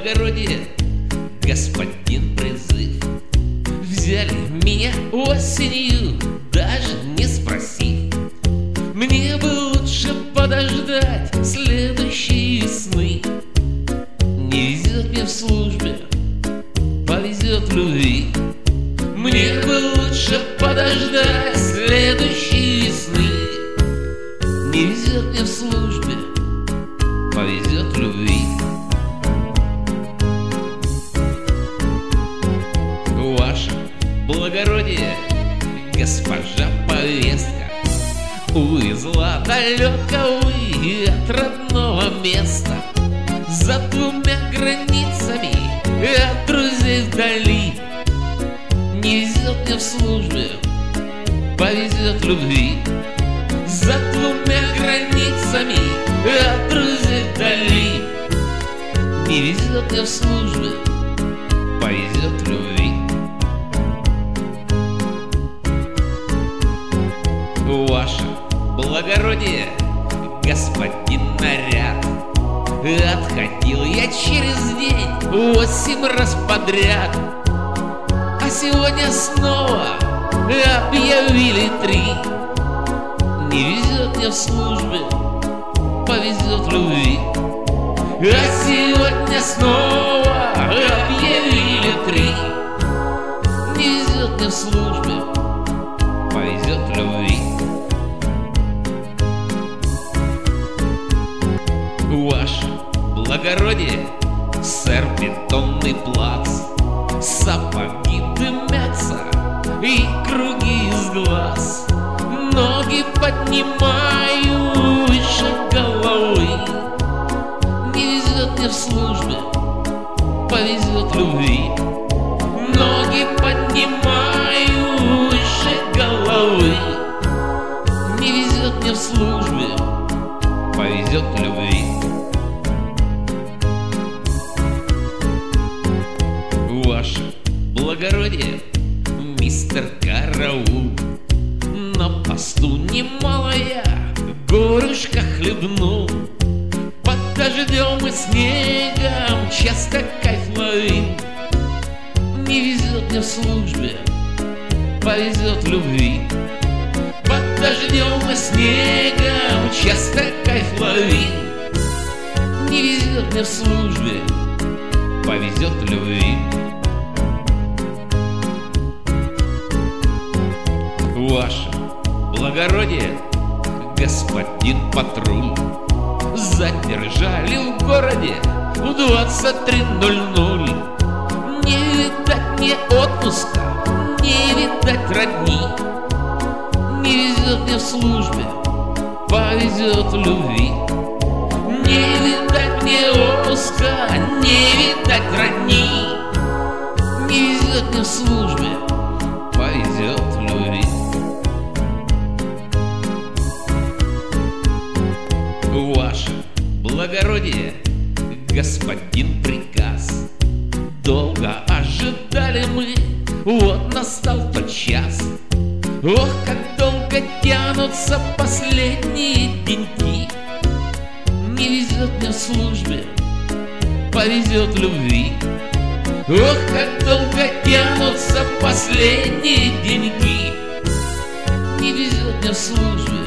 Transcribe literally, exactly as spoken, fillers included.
благородие, господин призыв. Взяли меня осенью, даже не спросив. Мне бы лучше подождать следующей весны. Не везет мне в службе, повезет в любви. Мне бы лучше подождать следующей весны. Не везет мне в службе, повезет в любви. Ваше благородие, госпожа повестка, увезла далеко вы от родного места, за двумя границами от друзей вдали. Не везет мне в службе, повезет в любви. За двумя границами от друзей вдали. Не везет мне в службе, повезет в любви. Ваше благородие, господин наряд, отходил я через день восемь раз подряд, а сегодня снова объявили три. Не везет мне в службе, повезет в любви. А сегодня снова объявили три. Не везет мне в службе, повезет в любви. Ваше благородие, сэр, бетонный плац, сапоги дымятся и круги из глаз. Ноги поднимаю выше головы. Не везет мне в службе, повезет в любви. Ноги поднимаю выше головы. Не везет мне в службе, повезет в любви. Ваше благородие, мистер Караул, на посту немало я горюшка хлебнул. Под дождем и снегом часто кайф ловил. Не везет мне в службе, повезет в любви. Под дождем и снегом часто кайф ловил. Не везет мне в службе, повезет в любви. Ваше благородие, господин патруль, задержали в городе в двадцать три ноль ноль. Не видать мне отпуска, не видать родни. Не везет мне в службе, повезет в любви. Не видать мне отпуска, не видать родни. Не везет мне в службе, повезет в любви. Ваше благородие, господин приказ, долго ожидали мы, вот настал тот час. Ох, как долго тянутся последние деньги. Не везет мне в службе, повезет в любви. Ох, как долго тянутся последние деньги. Не везет мне в службе,